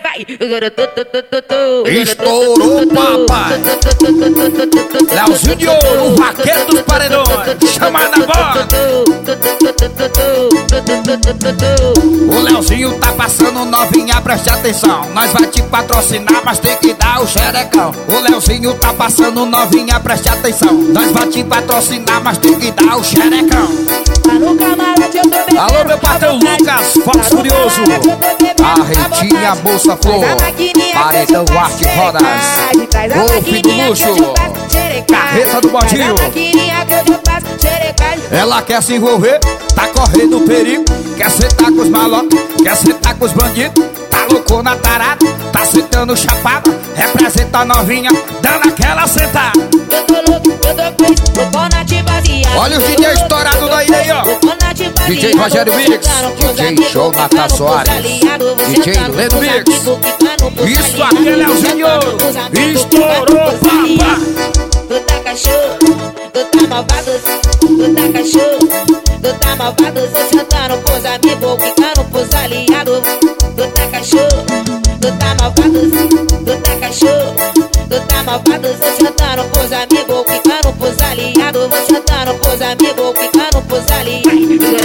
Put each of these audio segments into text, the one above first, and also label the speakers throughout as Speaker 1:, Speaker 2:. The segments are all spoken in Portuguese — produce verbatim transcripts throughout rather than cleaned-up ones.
Speaker 1: vai.
Speaker 2: Estourou, papai. Leozinho de Ouro, o vaqueiro dos paredões. Chama na voz. O Leozinho tá passando novinha, preste atenção. Nós vai te patrocinar, mas tem que dar o xerecão. O Leozinho tá passando novinha, preste atenção. Nós vai te patrocinar, mas tem que dar o xerecão. Alô, meu patrão Lucas, Fox Furioso. A Retinha Bolsa Flor, Paredão Arte Rodas, Golfe do Luxo, Carreta do Bodinho. Ela quer se envolver, tá correndo perigo. Quer sentar com os malocos, quer sentar com os bandidos. Tá loucona tarada, tá sentando chapada. Representa a novinha, dando aquela sentada.
Speaker 1: Eu tô louco, eu tô crazy, tô com na baseado.
Speaker 2: Olha os D J estourados daí, daí, ó. D J Rogério Mix, D J Show Nata Soares, D J Leno Mix. Isso aqui é Leozinho de Ouro. Estourou, papá.
Speaker 1: Tu tá cachorro, tu tá malvado, tu tá cachorro, tu tá malvado. Você sentando pros amigos, ficando pros aliados. Tu tá cachorro, tu tá malvado, tu tá cachorro, tu tá malvado. Você sentando pros amigos, ficando pros aliados. Você sentando pros amigos, ficando pros aliados.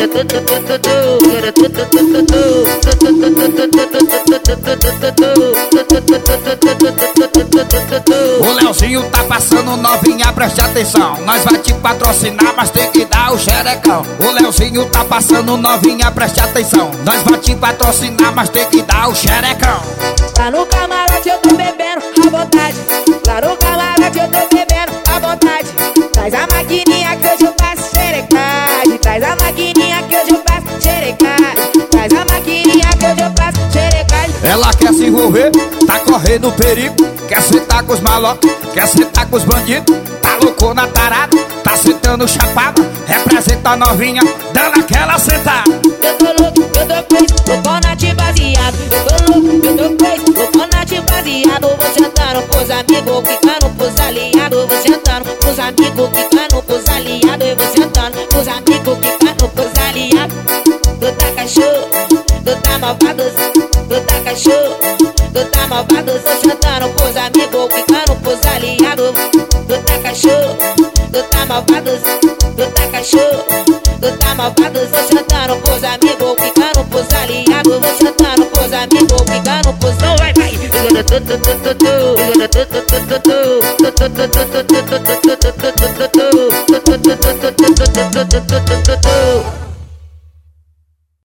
Speaker 2: O Leozinho tá passando novinha, preste atenção. Nós vai te patrocinar, mas tem que dar o xerecão. O Leozinho tá passando novinha, preste atenção. Nós vai te patrocinar, mas tem que dar o xerecão.
Speaker 1: Lá no camarote eu tô bebendo à vontade. Lá no camarote eu tô bebendo à vontade. Traz a maquininha que hoje eu faço xerecagem. Traz a maquininha que hoje eu faço xerecagem. Traz a maquininha que hoje eu faço xerecagem.
Speaker 2: Ela quer se envolver, tá correndo perigo. Quer sentar com os malocos, quer sentar com os bandidos. Tá loucona tarada, tá sentando chapada. Representa a novinha, dando aquela sentada.
Speaker 1: Eu tô louco, eu tô crazy, tô com na baseado. Eu tô louco, eu tô crazy, tô com na baseado. Vou sentando pros amigos, ficando pros aliados. Vou sentando pros amigos, ficando pros aliados. Eu vou sentando pros amigos, ficando pros aliados. Tu tá cachorro, tu tá malvado, tu tá cachorro, tu tá malvado. Vou sentando pros amigos, ficando pros aliados. Tu tá cachorro, tu tá malvado, tu tá cachorro, tu tá malvado. Vou sentando pros amigos, ficando pros aliados. Vou sentando pros amigos, ficando pros... Não vai, vai.